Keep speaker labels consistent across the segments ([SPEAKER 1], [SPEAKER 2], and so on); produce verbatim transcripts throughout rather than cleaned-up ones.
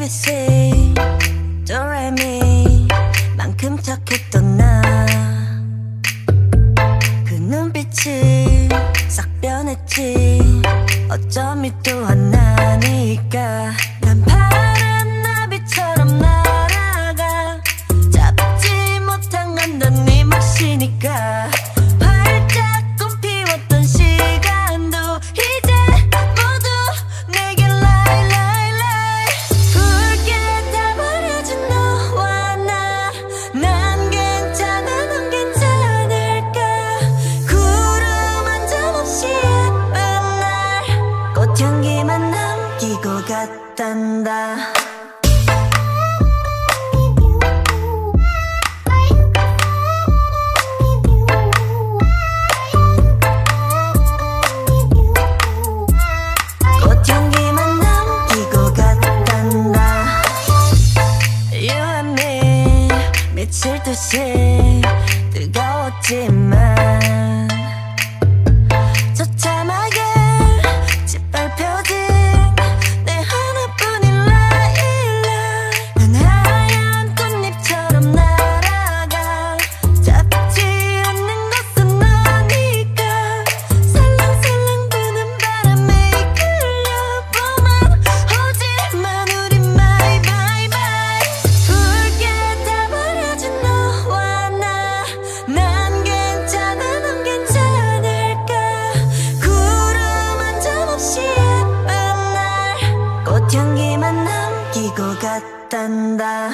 [SPEAKER 1] 에이비씨 도레미 만큼 착했던 나 그 눈빛이 싹 변했지 어쩜 이 또한 나니까 난 파란 나비처럼 날아가 잡지 못한 건 넌 네 몫이니까 활짝 꽃피웠던 시간도 이제 모두 내게 lie lie lie 붉게 다 버려진 너와 나 난 괜찮아 넌 괜찮을까 구름 한 점 없이 예쁜 날 꽃향기만 남기고 갔단다 꽃향기만 남기고 갔단다 You and me 미칠 듯이 뜨거웠지만 처참하게 짓밟혀진 내 하나뿐인 라일락 난 하얀 꽃잎처럼 날아가 잡지 않는 것은 너니까 살랑살랑 부는 바람에 이끌려보만 오지만 우린 my my my 붉게 다 버려진 너와 나 난 괜찮아 넌 괜찮을까 구름 한 점 없이 예쁜 날 꽃향기만 남기고 갔단다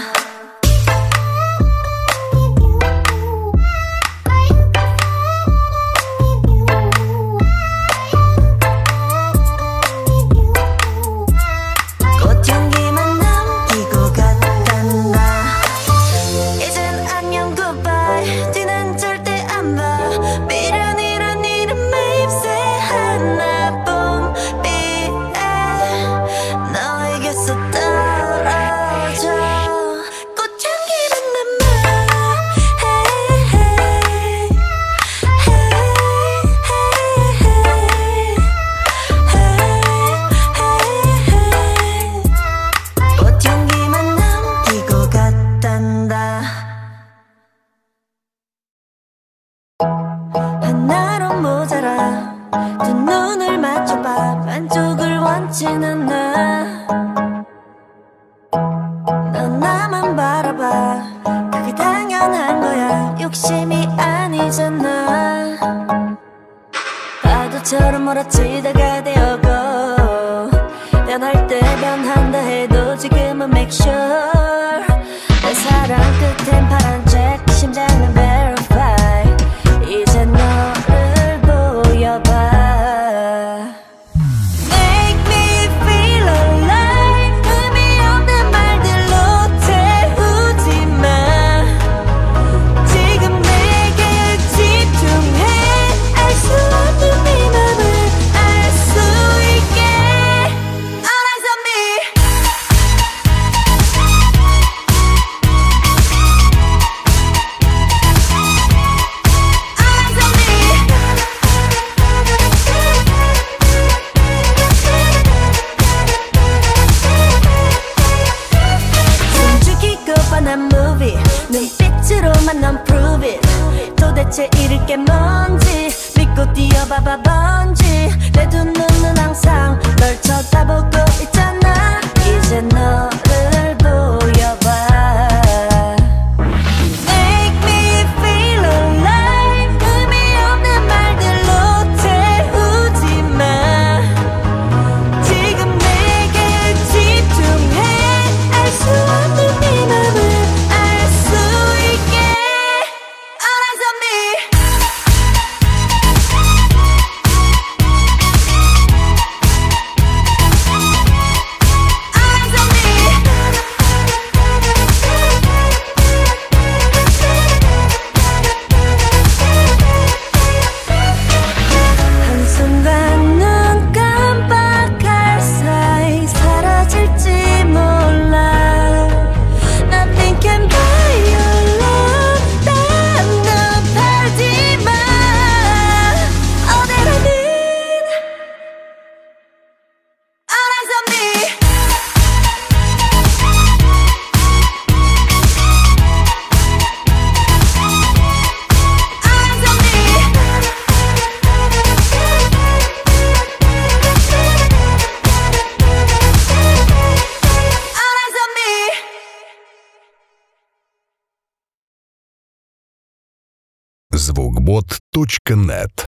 [SPEAKER 1] 꽃향기만 남기고 갔단다 이젠 안녕 굿바이 뒤는 절대 안 봐 미련이란 이름에 입새한 나뿐비에 너에게서 떨어져 꽃향기만 남아 hey, hey, hey, hey, hey. 꽃향기만 남기고 갔단다 하나로 모자라 두 눈을 맞춰봐 반쪽을 원치는 않아 넌 나만 바라봐 그게 당연한 거야 욕심이 아니잖아 파도처럼 몰아치다가 되어고 변할 때 변한다 해도 지금은 make sure 내 사랑 끝엔 파란 책 심장은 verify 이제 너를 보여봐 Make me feel alive 의미 없는 말들로 태우지 마 지금 내게 집중해 알 수 없는 네 맘을 알 수 있게 All eyes on me 뻔한 movie 눈빛으로만 넌 prove it 도대체 잃을 게 뭔지 믿고 뛰어봐봐 번지 내 두 눈은 항상 널 쳐다보고 있잖아 이제 너를 보여봐 Make me feel alive 의미 없는 말들로 태우지 마 지금 내게 집중해 알 수 없는 네 맘을 알 수 있게 All eyes on me
[SPEAKER 2] завод точка нет.